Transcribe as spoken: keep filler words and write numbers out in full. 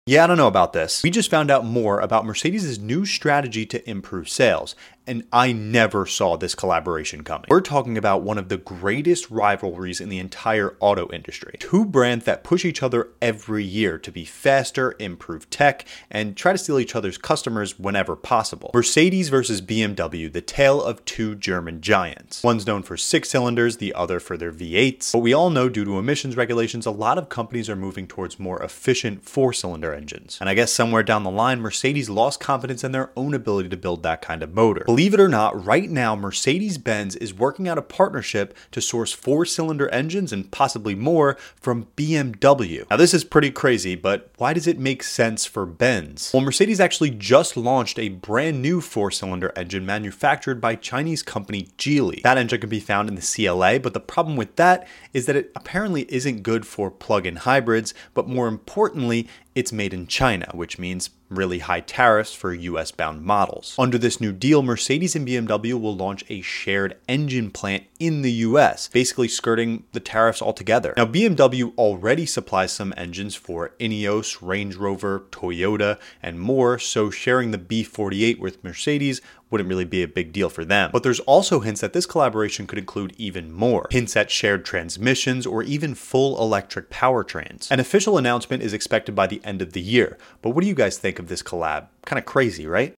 Yeah, I don't know about this. We just found out more about Mercedes' new strategy to improve sales, and I never saw this collaboration coming. We're talking about one of the greatest rivalries in the entire auto industry. Two brands that push each other every year to be faster, improve tech, and try to steal each other's customers whenever possible. Mercedes versus B M W, the tale of two German giants. One's known for six cylinders, the other for their V eights. But we all know due to emissions regulations, a lot of companies are moving towards more efficient four-cylinder engines. And I guess somewhere down the line, Mercedes lost confidence in their own ability to build that kind of motor. Believe it or not, right now, Mercedes-Benz is working out a partnership to source four-cylinder engines and possibly more from B M W. Now, this is pretty crazy, but why does it make sense for Benz? Well, Mercedes actually just launched a brand new four-cylinder engine manufactured by Chinese company Geely. That engine can be found in the C L A, but the problem with that is that it apparently isn't good for plug-in hybrids, but more importantly, it's made in China, which means really high tariffs for U S bound models. Under this new deal, Mercedes and B M W will launch a shared engine plant in the U S, basically skirting the tariffs altogether. Now, B M W already supplies some engines for Ineos, Range Rover, Toyota, and more, so sharing the B forty-eight with Mercedes wouldn't really be a big deal for them. But there's also hints that this collaboration could include even more. Hints at shared transmissions or even full electric powertrains. An official announcement is expected by the end of the year. But what do you guys think of this collab? Kind of crazy, right?